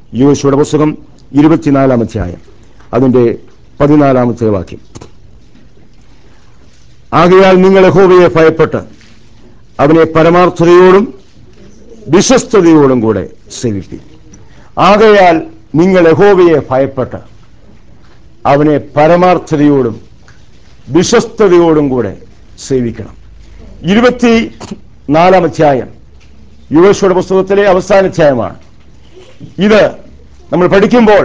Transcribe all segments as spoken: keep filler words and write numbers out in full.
യോശുവയുടെ പുസ്തകം ഇരുപത്തിനാലാം അധ്യായം അതിന്റെ പതിനാലാമത്തെ വാക്യം. ആകയാൽ നിങ്ങൾ യഹോവയെ ഭയപ്പെട്ട് അവനെ പരമാർത്ഥതയോടും വിശ്വസ്തയോടും കൂടെ സേവിപ്പിൻ. ആകയാൽ നിങ്ങൾ യഹോവയെ ഭയപ്പെട്ട് അവനെ പരമാർത്ഥതയോടും വിശ്വസ്തയോടും കൂടെ സേവിക്കണം. ഇരുപത്തി നാലാം അധ്യായം യോശുവയുടെ പുസ്തകത്തിലെ അവസാന അധ്യായമാണ്. ഇത് നമ്മൾ പഠിക്കുമ്പോൾ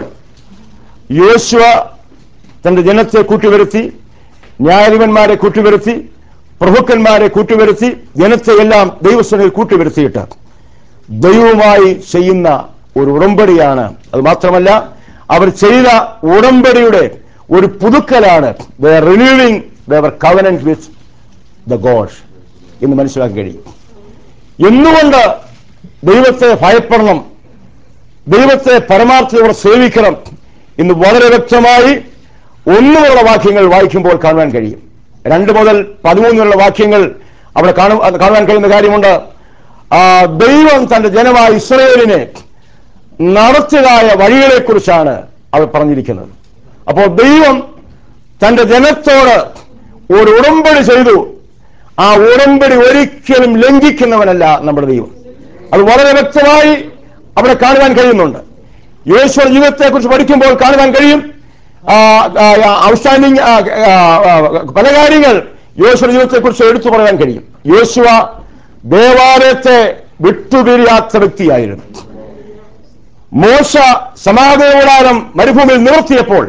യോശുവ തന്റെ ജനത്തെ കൂട്ടിവരുത്തി, ന്യായാധിപന്മാരെ കൂട്ടിവരുത്തി, പ്രഭുക്കന്മാരെ കൂട്ടിവരുത്തി, ജനത്തെ എല്ലാം ദൈവസഭയിൽ കൂട്ടിവരുത്തിയിട്ട് ദൈവവുമായി ചെയ്യുന്ന ഒരു ഉടമ്പടിയാണ്. അത് മാത്രമല്ല, അവർ ചെയ്ത ഉടമ്പടിയുടെ ഒരു പുതുക്കലാണ് they are renewing their covenant with the God എന്ന് മനസ്സിലാക്കാൻ കഴിയും. എന്തുകൊണ്ട് ദൈവത്തെ ഭയപ്പെടണം, ദൈവത്തെ പരമാർത്ഥതയോടെ സേവിക്കണം എന്ന് വളരെ വ്യക്തമായി ഒന്നുമുള്ള വാക്യങ്ങൾ വായിക്കുമ്പോൾ കാണുവാൻ കഴിയും. രണ്ട് മുതൽ പതിമൂന്നുള്ള വാക്യങ്ങൾ അവിടെ കാണുവാൻ കഴിയുന്ന കാര്യമുണ്ട്. ദൈവം തന്റെ ജനമായ ഇസ്രായേലിനെ നടത്തിയതായ വഴികളെ കുറിച്ചാണ് അവർ പറഞ്ഞിരിക്കുന്നത്. അപ്പോൾ ദൈവം തന്റെ ജനത്തോട് ഒരു ഉടമ്പടി ചെയ്തു. ആ ഉടമ്പടി ഒരിക്കലും ലംഘിക്കുന്നവനല്ല നമ്മുടെ ദൈവം. അത് വളരെ വ്യക്തമായി അവിടെ കാണുവാൻ കഴിയുന്നുണ്ട്. യോശുവ ജീവിതത്തെ കുറിച്ച് പഠിക്കുമ്പോൾ കാണുവാൻ കഴിയും. ഔട്ട്സ്റ്റാൻഡിങ് പല കാര്യങ്ങൾ യോശുവ ജീവിതത്തെ കുറിച്ച് എടുത്തു പറയാൻ കഴിയും. യോശുവ ദേവാലയത്തെ വിട്ടുപിരിയാത്ത വ്യക്തിയായിരുന്നു. മോശ സമാഗമന കൂടാരം മരുഭൂമിയിൽ നിവർത്തിയപ്പോൾ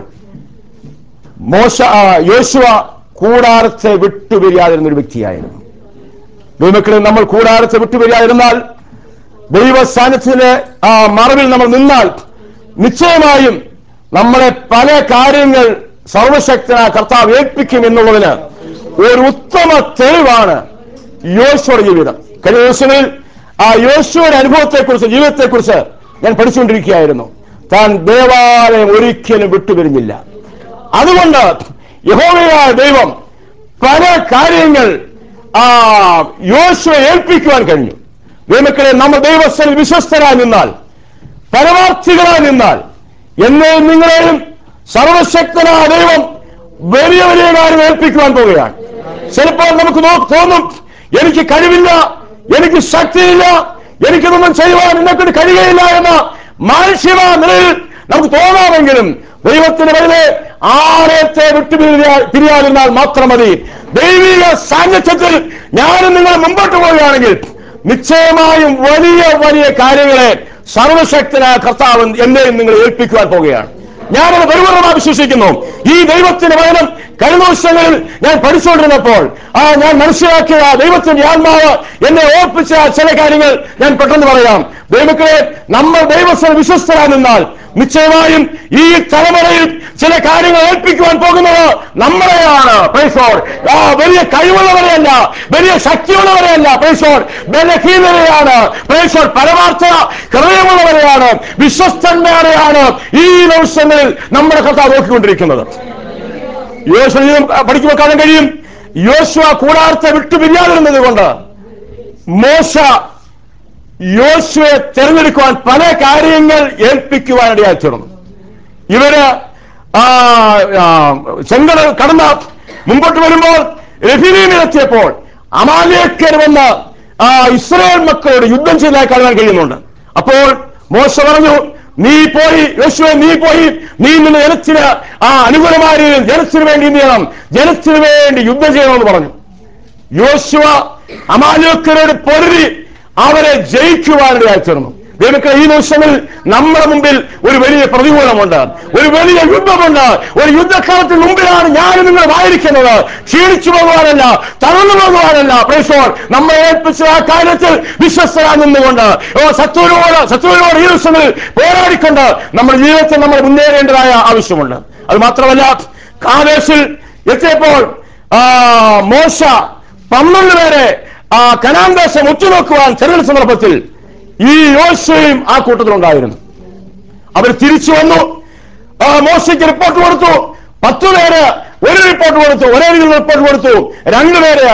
മോശ യോശുവ കൂടാരത്തെ വിട്ടുപിരിയാതിരുന്ന ഒരു വ്യക്തിയായിരുന്നു. ദൈവമക്കളെ, നമ്മൾ കൂടാരത്തെ വിട്ടുപിരിയാതിരുന്നാൽ, ദൈവ സാന്നിധ്യത്തിന്റെ ആ മറവിൽ നമ്മൾ നിന്നാൽ, നിശ്ചയമായും നമ്മളെ പല കാര്യങ്ങൾ സർവശക്തനായ കർത്താവ് ഏൽപ്പിക്കും എന്നുള്ളതിന് ഒരു ഉത്തമ തെളിവാണ് യോശുവയുടെ ജീവിതം. കഴിഞ്ഞ ദിവസങ്ങളിൽ ആ യോശുവയുടെ അനുഭവത്തെക്കുറിച്ച്, ജീവിതത്തെക്കുറിച്ച് ഞാൻ പഠിച്ചുകൊണ്ടിരിക്കുകയായിരുന്നു. താൻ ദേവാലയം ഒരിക്കലും വിട്ടുപിരിഞ്ഞില്ല. അതുകൊണ്ട് യഹോവയായ ദൈവം പല കാര്യങ്ങൾ ആ യോശുവയെ ഏൽപ്പിക്കുവാൻ കഴിഞ്ഞു. ദൈവമക്കളെ, നമ്മൾ ദൈവസ്ഥനിൽ വിശ്വസ്തരായി നിന്നാൽ, പരമാർത്ഥികളായി നിന്നാൽ, എന്നെയും നിങ്ങളെയും സർവശക്തനായ ദൈവം വലിയ വലിയ കാര്യം ഏൽപ്പിക്കുവാൻ പോവുകയാണ്. ചിലപ്പോൾ നമുക്ക് തോന്നും, എനിക്ക് കഴിവില്ല, എനിക്ക് ശക്തിയില്ല, എനിക്കിതൊന്നും ചെയ്യുവാൻ എന്നെക്കൊണ്ട് കഴിയുകയില്ല എന്ന മാനുഷിക നിലയിൽ നമുക്ക് തോന്നാമെങ്കിലും ദൈവത്തിന്റെ വഴിയെ ആലയത്തെ വിട്ടു പിരിയാതിരുന്നാൽ മാത്രം മതി. ദൈവിക സാന്നിധ്യത്തിൽ ഞാനും നിങ്ങൾ മുമ്പോട്ട് പോവുകയാണെങ്കിൽ നിശ്ചയമായും വലിയ വലിയ കാര്യങ്ങളെ സർവശക്തനായ കർത്താവ് എന്നെയും നിങ്ങൾ ഏൽപ്പിക്കുവാൻ പോവുകയാണ്. ഞാനത് പരിപൂർണമായി വിശ്വസിക്കുന്നു. ഈ ദൈവത്തിന്റെ വചനം കഴിഞ്ഞ ദിവസങ്ങളിൽ ഞാൻ പഠിച്ചുകൊണ്ടിരുന്നപ്പോൾ ആ ഞാൻ മനസ്സിലാക്കിയ ദൈവത്തിന്റെ ആത്മാവ് എന്നെ ഓർപ്പിച്ച ചില കാര്യങ്ങൾ ഞാൻ പെട്ടെന്ന് പറയാം. ദൈവമക്കളെ, നമ്മൾ ദൈവസ്ഥനിൽ വിശ്വസ്തരായി നിന്നാൽ നിശ്ചയമായും ഈ തലമുറയിൽ ചില കാര്യങ്ങൾ ഏൽപ്പിക്കുവാൻ പോകുന്നത് നമ്മളെയാണ്. പ്രൈസോർ ആ വലിയ കഴിവുള്ളവരെയല്ല, വലിയ ശക്തിയുള്ളവരെയല്ല, പ്രൈസോർ ബലഹീനരെയാണ്, പ്രൈസോർ പരമാർത്ഥ ഹൃദയമുള്ളവരെയാണ്, വിശ്വസ്തന്മാരെയാണ് ഈ ദിവസങ്ങളിൽ നമ്മുടെ കർത്താവ് നോക്കിക്കൊണ്ടിരിക്കുന്നത്. യോശുവ പഠിക്കുമ്പോൾ കാണാൻ കഴിയും, യോശുവ കൂടാരത്തെ വിട്ടുപിരിയാതിരുന്നത് കൊണ്ട് മോശ യോശുവയെ തെരഞ്ഞെടുക്കുവാൻ പല കാര്യങ്ങൾ ഏൽപ്പിക്കുവാനിടയായി തീർന്നു. ഇവര് ചെങ്കടൽ കടന്ന് മുമ്പോട്ട് വരുമ്പോൾ രഫീദീമിലെത്തിയപ്പോൾ അമാലേക്കർ വന്ന് ഇസ്രായേൽ മക്കളോട് യുദ്ധം ചെയ്തതായി കാണാൻ കഴിയുന്നുണ്ട്. അപ്പോൾ മോശ പറഞ്ഞു, നീ പോയി യോശുവ നീ പോയി നീ നിന്ന് ജനത്തിന് ആ അനുകൂലമായ രീതിയിൽ ജനത്തിന് വേണ്ടി എന്ത് ചെയ്യണം, ജനത്തിന് വേണ്ടി യുദ്ധം ചെയ്യണമെന്ന് പറഞ്ഞു. യോശുവ അമാലേക്കരോട് പൊരുതി അവരെ ജയിക്കുവാനിടയായി തീർന്നു. ദൈവമക്കളെ, ഈ ദിവസങ്ങളിൽ നമ്മുടെ മുമ്പിൽ ഒരു വലിയ പ്രതികൂലമുണ്ട്, ഒരു വലിയ യുദ്ധമുണ്ട്. ഒരു യുദ്ധക്കാലത്തിന് മുമ്പിലാണ് ഞാനും നിങ്ങളുമായിരിക്കുന്നത്. ക്ഷീണിച്ചു പോകുവാനല്ല, തളർന്നു പോകുവാനല്ല, പ്രൈസോർ നമ്മളെ ഏൽപ്പിച്ച ആ കാര്യത്തിൽ വിശ്വസ്തരായി നിന്നുകൊണ്ട് ഓ ശത്രുവിനോട് ശത്രുവിനോട് ഈ ദിവസങ്ങളിൽ പോരാടിക്കൊണ്ട് നമ്മുടെ ജീവിതത്തിൽ നമ്മൾ മുന്നേറേണ്ടതായ ആവശ്യമുണ്ട്. അത് മാത്രമല്ല, കാദേശിൽ എത്തിയപ്പോൾ മോശ പന്ത്രണ്ട് പേരെ ആ കനാൻ ദേശം ഉറ്റുനോക്കുവാൻ ചെറിയ സന്ദർഭത്തിൽ ഈ യോശുവയും ആ കൂട്ടത്തിലുണ്ടായിരുന്നു. അവർ തിരിച്ചു വന്നു, മോശയ്ക്ക് റിപ്പോർട്ട് കൊടുത്തു. പത്തു പേര് ഒരു റിപ്പോർട്ട് കൊടുത്തു, ഒരേ റിപ്പോർട്ട് കൊടുത്തു. രണ്ടുപേര്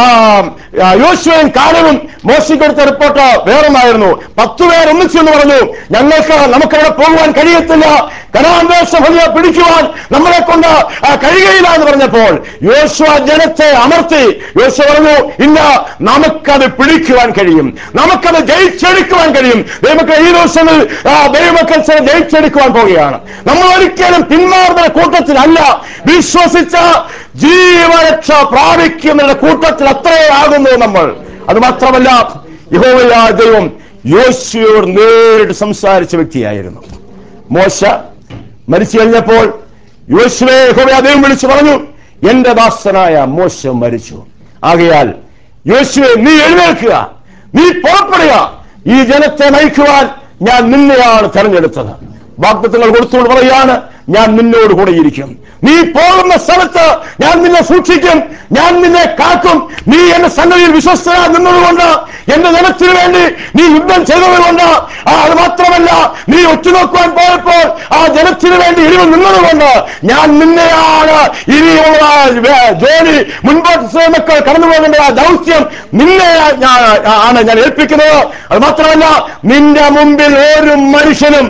യോശുവയും കാലവും മോശയ്ക്ക് കൊടുത്ത റിപ്പോർട്ട് വേറൊന്നായിരുന്നു. പത്തു പേർ ഒന്നിച്ചു എന്ന് പറഞ്ഞു, ഞങ്ങൾക്ക് നമുക്കവിടെ പോകുവാൻ കഴിയത്തില്ല, കനാൻ ദേശം പിടിക്കുവാൻ നമ്മളെ കൊണ്ട് കഴിയുകയില്ല എന്ന് പറഞ്ഞപ്പോൾ യോശുവ ജനത്തെ അമർത്തി. യോശുവ പറഞ്ഞു, ഇല്ല, നമുക്കത് പിടിക്കുവാൻ കഴിയും, നമുക്കത് ജയിച്ചെടുക്കുവാൻ കഴിയും. ദൈവമക്കൾ ഈ ദിവസങ്ങളിൽ ദൈവമക്കൾ ജയിച്ചെടുക്കുവാൻ പോവുകയാണ്. നമ്മൾ ഒരിക്കലും പിന്മാറുന്ന കൂട്ടത്തിലല്ല, വിശ്വസിച്ച ജീവരക്ഷ പ്രാപിക്കുന്നവരുടെ കൂട്ടത്തിൽ അത്രേ ആകുന്നു നമ്മൾ. അത് മാത്രമല്ല, യഹോവയായ ദൈവം യോശുവയോട് നേരിട്ട് സംസാരിച്ച വ്യക്തിയായിരുന്നു. മോശ മരിച്ചു കഴിഞ്ഞപ്പോൾ യോശുവയെ യഹോവയായ ദൈവം വിളിച്ചു പറഞ്ഞു, എന്റെ ദാസനായ മോശ മരിച്ചു, ആകയാൽ യോശുവേ നീ എഴുന്നേൽക്കുക, നീ പുറപ്പെടുക, ഈ ജനത്തെ നയിക്കുവാൻ ഞാൻ നിന്നെയാണ് തെരഞ്ഞെടുത്തത്. വാഗ്ദത്തങ്ങൾ കൊടുത്തുകൊണ്ട് പറയുകയാണ്, ഞാൻ നിന്നോട് കൂടെ ഇരിക്കും, നീ പോകുന്ന സ്ഥലത്ത് ഞാൻ നിന്നെ സൂക്ഷിക്കും, ഞാൻ നിന്നെ കാക്കും. നീ എന്റെ സന്നിധിയിൽ വിശ്വസ്തനായി നിന്നതുകൊണ്ട്, എന്റെ ജനത്തിനു വേണ്ടി നീ യുദ്ധം ചെയ്തതുകൊണ്ട്, അത് മാത്രമല്ല നീ ഒറ്റുനോക്കുവാൻ പോയപ്പോൾ ആ ജനത്തിനു വേണ്ടി ഇരിവ് നിന്നതുകൊണ്ട് ഞാൻ നിന്നെയാണ് ഇനിയുള്ള ജോലി, മുൻപോട്ട് മക്കൾ കടന്നു പോകേണ്ട ആ ദൗത്യം നിന്നെ ആണ് ഞാൻ ഏൽപ്പിക്കുന്നത്. അത് മാത്രമല്ല, നിന്റെ മുമ്പിൽ ഒരു മനുഷ്യനും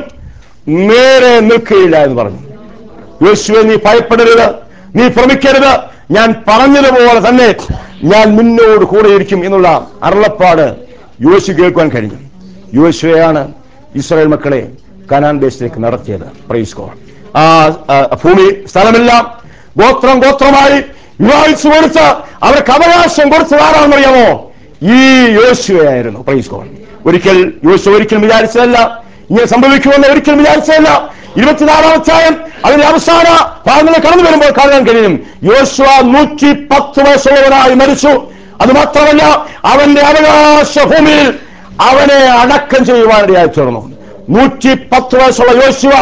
നേരെ നിൽക്കുകയില്ല എന്ന് പറഞ്ഞു. യോശുവേ നീ ഭയപ്പെടരുത്, നീ ഭ്രമിക്കരുത്, ഞാൻ പറഞ്ഞതുപോലെ തന്നെ ഞാൻ നിന്നോട് കൂടെ ഇരിക്കും എന്നുള്ള അരുളപ്പാട് യോശുവ കേൾക്കാൻ കഴിഞ്ഞു. യോശുവയാണ് ഇസ്രായേൽ മക്കളെ കനാൻ ദേശത്തേക്ക് നടത്തിയത്. Praise God. ആ ഭൂമി സ്ഥലമെല്ലാം ഗോത്രം ഗോത്രമായി വിഭാഗിച്ചു കൊടുത്ത് അവർക്ക് അവകാശം കൊടുത്തത് ആരാണെന്നറിയാമോ? ഈ യോശുവയായിരുന്നു. Praise God. ഒരിക്കൽ യോശുവ ഒരിക്കലും വിചാരിച്ചതല്ല, ഇങ്ങനെ സംഭവിക്കുമെന്ന് ഒരിക്കലും വിചാരിച്ചതല്ല. ഇരുപത്തിനാലാം അധ്യായം അതിന്റെ അവസാന ഭാഗങ്ങൾ കടന്നു വരുമ്പോൾ കാണാൻ കഴിയും, യോശുവ നൂറ്റി പത്ത് വയസ്സുള്ളവനായി മരിച്ചു. അത് മാത്രമല്ല, അവന്റെ അവകാശ ഭൂമിയിൽ അവനെ അടക്കം ചെയ്യുവാനിടയായി തീർന്നു. നൂറ്റി പത്ത് വയസ്സുള്ള യോശുവ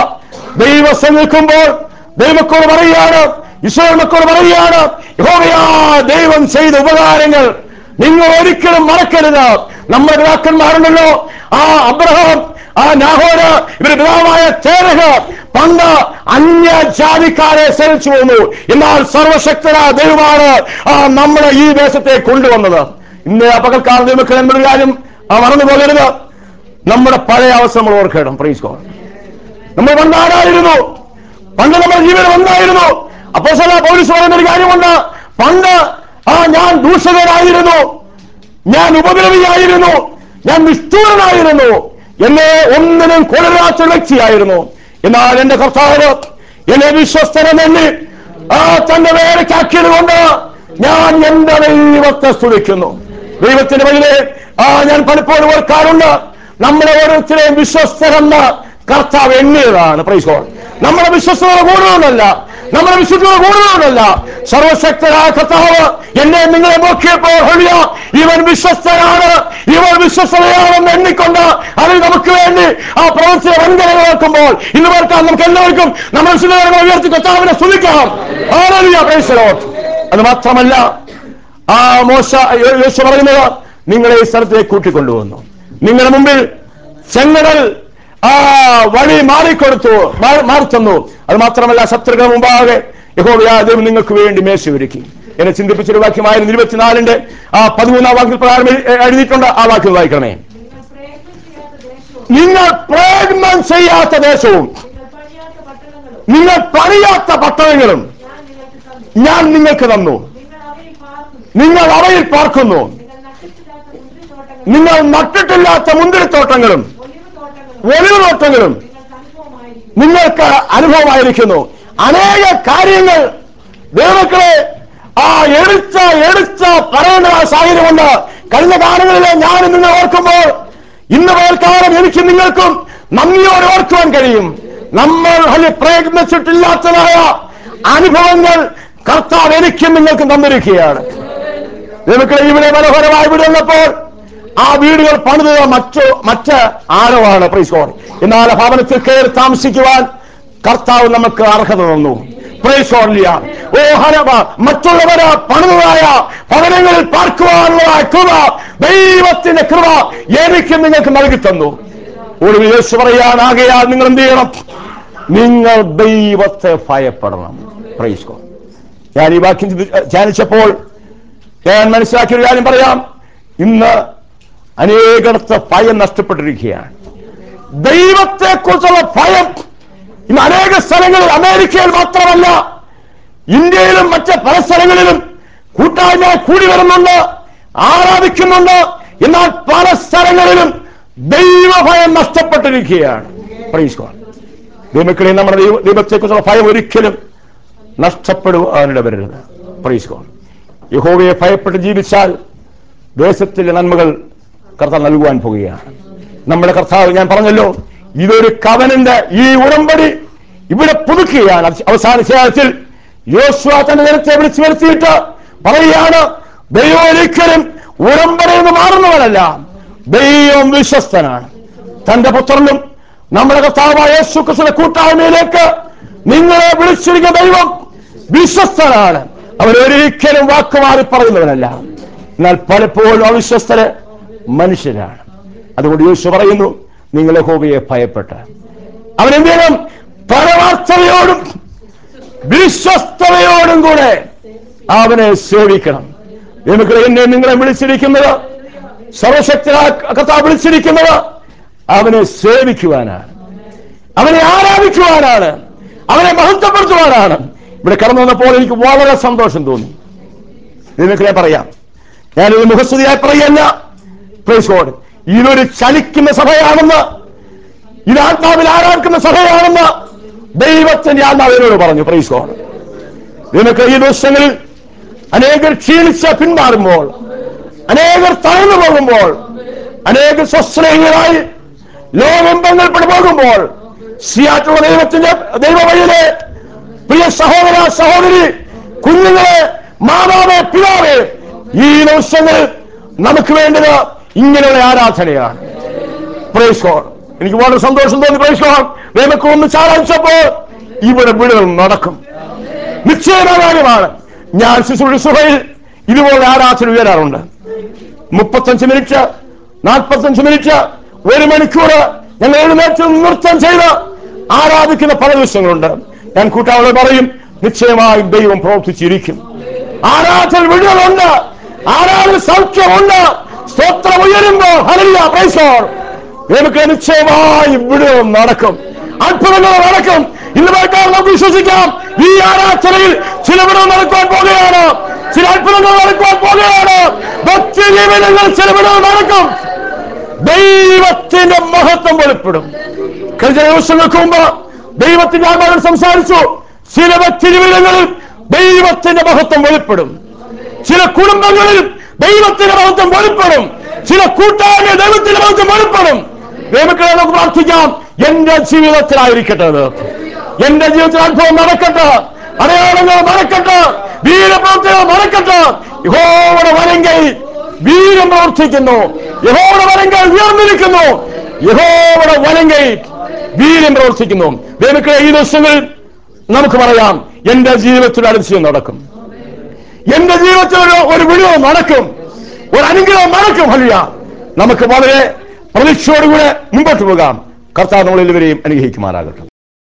ദൈവം നിൽക്കുമ്പോൾ ദൈവമക്കളോട് പറയുകയാണ്, ഇസ്രായേൽ മക്കളോട് പറയുകയാണ്, യഹോവയാ ദൈവം ചെയ്ത ഉപകാരങ്ങൾ നിങ്ങൾ ഒരിക്കലും മറക്കരുത്. നമ്മുടെ പിതാക്കന്മാരുണ്ടല്ലോ, ആ അബ്രഹാം, ആ നാഹോര്, ഇവരുടെ പിതാവായ തേരഹ് പണ്ട് അന്യജാതിക്കാരെ സേവിച്ചു വന്നു. എന്നാൽ സർവശക്തനായ ദൈവമാണ് നമ്മളെ ഈ ദേശത്തെ കൊണ്ടുവന്നത്. ഇന്ന് പകൽക്കാലം ദൈവമക്കൾ എന്നൊരു കാര്യം മറന്നു പോകരുത്. നമ്മുടെ പഴയ അവസ്ഥ നമ്മൾ ഓർക്കണം. Praise God. നമ്മൾ പണ്ടാരായിരുന്നു, പണ്ട് നമ്മുടെ ജീവിതം എന്തായിരുന്നു? അപ്പോസ്തലനായ പൗലോസ് പറയുന്ന ഒരു കാര്യമുണ്ട്, പണ്ട് ആ ഞാൻ ദൂഷകനായിരുന്നു, ഞാൻ ഉപദ്രവിയായിരുന്നു, ഞാൻ നിഷ്ഠൂരനായിരുന്നു, എന്നെ ഒന്നിനും കൊള്ളരാത്ത വ്യക്തിയായിരുന്നു. എന്നാൽ എന്റെ കർത്താവ് എന്നെ വിശ്വസ്തനെന്ന് ആ തന്റെ വേലക്കാക്കിയത് കൊണ്ട് ഞാൻ എന്റെ ദൈവത്തെ സ്തുതിക്കുന്നു. ദൈവത്തിന്റെ വഴിയെ ആ ഞാൻ പലപ്പോഴും ഓർക്കാറുണ്ട്, നമ്മളെ ഓരോരുത്തരെയും വിശ്വസ്തരെന്ന് കർത്താവ് എണ്ണിയതാണ്. Praise God. നമ്മുടെ വിശ്വസ്തത കൂടുതലല്ല, നമ്മുടെ വിശുദ്ധത കൂടുതലല്ല. സർവശക്തനായ കർത്താവ് എന്നെ നിങ്ങളെ നോക്കിയപ്പോൾ ഇവൻ വിശ്വസ്തനാണ്, ഇവൻ വിശ്വസ്തതയാണെന്ന് എണ്ണിക്കൊണ്ട് അതിൽ നമുക്ക് വേണ്ടി ആ പ്രവൃത്തിയെ വൻകരകൾ നോക്കുമ്പോൾ ഇന്ന് പേർക്കാൻ നമുക്ക് എല്ലാവർക്കും നമ്മുടെ വിശുദ്ധങ്ങൾ ഉയർത്തി കർത്താവിനെ സ്തുതിക്കാം. Hallelujah, praise the Lord. അത് മാത്രമല്ല, ആ മോശ യോശുവ പറയുന്നത്, നിങ്ങളെ ഈ സ്ഥലത്തേക്ക് കൂട്ടിക്കൊണ്ടുവന്നു, നിങ്ങളുടെ മുമ്പിൽ ചെങ്കടൽ ആ വഴി മാറിക്കൊടുത്തു, മാറി തന്നു. അത് മാത്രമല്ല, ശത്രുക്കളുടെ മുമ്പാകെ യഹോവയായ ദൈവം നിങ്ങൾക്ക് വേണ്ടി മേശ ഒരുക്കി. എന്നെ ചിന്തിപ്പിച്ചൊരു വാക്യമായിരുന്നു ഇരുപത്തിനാലിന്റെ ആ പതിമൂന്നാം വാക്യത്തിൽ പ്രകാരം എഴുതിയിട്ടുണ്ട്. ആ വാക്യം വായിക്കണമേ. നിങ്ങൾ പ്രയത്നം ചെയ്യാത്ത ദേശവും നിങ്ങൾ പണിയാത്ത പട്ടണങ്ങളും ഞാൻ നിങ്ങൾക്ക് തന്നു, നിങ്ങൾ അവയിൽ പാർക്കുന്നു. നിങ്ങൾ നട്ടിട്ടില്ലാത്ത മുന്തിരിത്തോട്ടങ്ങളും ഒലിവ് തോട്ടങ്ങളും നിങ്ങൾക്ക് അനുഭവമായിരിക്കുന്നു. അനേക കാര്യങ്ങൾ ദൈവമക്കളെ ആ എടുത്ത എടുത്ത പറയേണ്ട സാഹചര്യമുണ്ട്. കഴിഞ്ഞ കാലങ്ങളിലെ ഞാൻ നിങ്ങൾ ഓർക്കുമ്പോൾ ഇന്ന് പകൽക്കാലം എനിക്ക് നിങ്ങൾക്കും നന്ദിയോടെ ഓർക്കുവാൻ കഴിയും. നമ്മൾ അതിൽ പ്രയത്നിച്ചിട്ടില്ലാത്തതായ അനുഭവങ്ങൾ കർത്താവ് എനിക്കും നിങ്ങൾക്കും തന്നിരിക്കുകയാണ്. ദൈവമക്കളെ, ഇവിടെ മനോഹരമായ വീട് വന്നപ്പോൾ ആ വീടുകൾ പണിത് മറ്റു മറ്റ് ആരവാണ്. Praise God. എന്നാൽ ഭവനത്തിൽ കയറി താമസിക്കുവാൻ കർത്താവ് നമുക്ക് അർഹത തന്നു. Praise God. ഓ ഹരവ മറ്റുള്ളവര് പണിതായ ഭവനങ്ങളിൽ പാർക്കുവാനുള്ള കൃപ, ദൈവത്തിന്റെ കൃപ എനിക്ക് നിങ്ങൾക്ക് നൽകി തന്നു. ഒരു യേശു പറയാണ്, ആകയാൽ നിങ്ങൾ എന്ത് ചെയ്യണം? നിങ്ങൾ ദൈവത്തെ ഭയപ്പെടണം. Praise God. ഞാൻ ഈ വാക്യം ധ്യാനിച്ചപ്പോൾ ഞാൻ മനസ്സിലാക്കിയ ഒരു കാര്യം പറയാം. ഇന്ന് അനേകടത്ത് ഭയം നഷ്ടപ്പെട്ടിരിക്കുകയാണ്. ദൈവത്തെക്കുറിച്ചുള്ള ഭയം ഇന്ന് അനേക സ്ഥലങ്ങളിൽ, അമേരിക്കയിൽ മാത്രമല്ല ഇന്ത്യയിലും മറ്റ് പല സ്ഥലങ്ങളിലും കൂട്ടായ്മ കൂടി വരുന്നുണ്ട്, ആരാധിക്കുന്നുണ്ട്. എന്നാൽ പല സ്ഥലങ്ങളിലും ദൈവഭയം നഷ്ടപ്പെട്ടിരിക്കുകയാണ്. Praise God. ദൈവമക്കളെ, നമ്മുടെ ദൈവ ദൈവത്തെക്കുറിച്ചുള്ള ഭയം ഒരിക്കലും നഷ്ടപ്പെടുവാനിടവരരുത്. Praise God. യഹോവയെ ഭയപ്പെട്ട് ജീവിച്ചാൽ ദേശത്തിലെ നന്മകൾ കർത്താവ് നൽകുവാൻ പോകുകയാണ്. നമ്മുടെ കർത്താവ്, ഞാൻ പറഞ്ഞല്ലോ, ഇതൊരു കവനന്റ്, ഈ ഉടമ്പടി ഇവിടെ പുതുക്കുകയാണ്. അവസാന അധ്യായത്തിൽ യോശുവ തന്റെ ജനത്തെ വിളിച്ചു വരുത്തിയിട്ട് പറയുകയാണ്, ദൈവം ഒരിക്കലും ഉടമ്പടിയിൽ നിന്ന് മാറുന്നവനല്ല, ദൈവം വിശ്വസ്തനാണ്. തന്റെ പുത്രനും നമ്മുടെ കർത്താവായ യേശു ക്രിസ്തുവിന്റെ കൂട്ടായ്മയിലേക്ക് നിങ്ങളെ വിളിച്ചിരിക്കുന്ന ദൈവം വിശ്വസ്തനാണ്. അവരൊരിക്കലും വാക്കുമാറി പറയുന്നവനല്ല. എന്നാൽ പലപ്പോഴും അവിശ്വസ്തര് മനുഷ്യരാണ്. അതുകൊണ്ട് യേശു പറയുന്നു, നിങ്ങൾ യഹോവയെ ഭയപ്പെട്ട് അവനെന്ത് ചെയ്യണം? പരമാർത്ഥതയോടും വിശ്വസ്തയോടും കൂടെ അവനെ സേവിക്കണം. നമുക്ക് എന്നെ നിങ്ങളെ വിളിച്ചിരിക്കുന്നത്, സർവശക്തനായ കർത്താവ് വിളിച്ചിരിക്കുന്നത് അവനെ സേവിക്കുവാനാണ്, അവനെ ആരാധിക്കുവാനാണ്, അവനെ മഹത്വപ്പെടുത്തുവാനാണ്. ഇവിടെ കടന്നു വന്നപ്പോൾ എനിക്ക് വളരെ സന്തോഷം തോന്നി. നിങ്ങൾക്കേ പറയാം, ഞാനൊരു മുഖസ്തുതിയായി പറയല്ല. Praise God. ഇതൊരു ചലിക്കുന്ന സഭയാണെന്ന്, ഇത് ആത്മാവിൽ ആരാധിക്കുന്ന സഭയാണെന്ന് ദൈവത്തിന്റെ ആത്മാവിനോട് പറഞ്ഞു. Praise God. നിങ്ങൾക്ക് ഈ ദിവസങ്ങളിൽ അനേകർ ക്ഷീണിച്ച് പിന്മാറുമ്പോൾ, അനേകർ തളർന്നു പോകുമ്പോൾ, അനേകർ സ്വസ്നേഹികളായി ലോകമെമ്പങ്ങൾ പോകുമ്പോൾ, സിയാറ്റുള്ള ദൈവത്തിന്റെ ദൈവവഴിയിലെ പ്രിയ സഹോദര സഹോദരി, കുഞ്ഞുങ്ങളെ, മാതാവേ, പിതാവേ, ഈ ദിവസങ്ങളിൽ നമുക്ക് വേണ്ടത് ഇങ്ങനെയുള്ള ആരാധനയാണ്. Praise God. എനിക്ക് വളരെ സന്തോഷം തോന്നി. Praise God. നമുക്ക് ഒന്ന് ചാലിച്ചപ്പോൾ ഇവിടെ വിടുതൽ നടക്കും. നിശ്ചയമായ കാര്യമാണ്. ഞാൻ ശുശ്രൂഷയിൽ ഇതുപോലെ ആരാധന ഉയരാറുണ്ട്. മുപ്പത്തഞ്ച് മിനിറ്റ്, നാൽപ്പത്തഞ്ച് മിനിറ്റ്, ഒരു മണിക്കൂർ ഞങ്ങൾ എഴുന്നേറ്റ് നൃത്തം ചെയ്ത് ആരാധിക്കുന്ന പല ദിവസങ്ങളുണ്ട്. ഞാൻ കൂട്ടാളെ പറയും, നിശ്ചയമായും ദൈവം പ്രവർത്തിച്ചിരിക്കും. ആരാധന വിടുതലുണ്ട്, ആരാധന സൗഖ്യമുണ്ട്. സ്തോത്രം ഉയരുമ്പോൾ ഹല്ലേലൂയ, പ്രൈസ് ഗോഡ്, നമുക്ക് നിശ്ചയമായും വിടുതൽ നടക്കും, അത്ഭുതങ്ങൾ നടക്കും. ഇന്ന് വൈകാതെ നമുക്ക് വിശ്വസിക്കാം, ഈ ആരാധനയിൽ ചില വിടുതൽ നടക്കുവാൻ പോകുകയാണ്, ചില അത്ഭുതങ്ങൾ നടക്കുവാൻ പോകുകയാണ്, ഭക്തി ജീവിതങ്ങൾ ചില വിടുതൽ നടക്കും. ദൈവത്തിന്റെ മഹത്വം വെളിപ്പെടും. കഴിഞ്ഞ ദിവസങ്ങൾക്ക് മുമ്പ് ദൈവത്തിന്റെ ആത്മാവിൽ സംസാരിച്ചു. ചില വ്യക്തി ജീവിതങ്ങളിൽ ദൈവത്തിന്റെ മഹത്വം വെളിപ്പെടും, ചില കുടുംബങ്ങളിൽ ദൈവത്തിന്റെ മഹത്വം വെളിപ്പെടും, ചില കൂട്ടായ്മ ദൈവത്തിന്റെ മഹത്വം വെളിപ്പെടും. ദൈവമക്കളെ, നമുക്ക് പ്രാർത്ഥിക്കാം, എന്റെ ജീവിതത്തിലായിരിക്കട്ടെ അത്, എന്റെ ജീവിതത്തിൽ അനുഭവം നടക്കട്ടെ, അടയാളങ്ങൾ നടക്കട്ടെ, വീരപ്രവർത്തികൾ നടക്കട്ടെ. യഹോവയുടെ വലങ്കൈ വീരം പ്രവർത്തിക്കുന്നു, യഹോവയുടെ വലങ്കൈ ഉയർന്നിരിക്കുന്നു, യഹോവയുടെ വലങ്കൈ വീര്യം പ്രവർത്തിക്കുന്നു. ദൈവമക്കളെ, ഈ ദിവസങ്ങളിൽ നമുക്ക് പറയാം, എന്റെ ജീവിതത്തിൽ അതിശയം നടക്കും, എന്റെ ജീവിതത്തിൽ ഒരു വിടുതൽ നടക്കും, ഒരു അനുഗ്രഹം നടക്കും. ഹല്ലേലൂയ. നമുക്ക് വളരെ പ്രതീക്ഷയോടുകൂടെ മുമ്പോട്ട് പോകാം. കർത്താവ് നമ്മളെല്ലാവരെയും അനുഗ്രഹിക്കുമാറാകട്ടെ.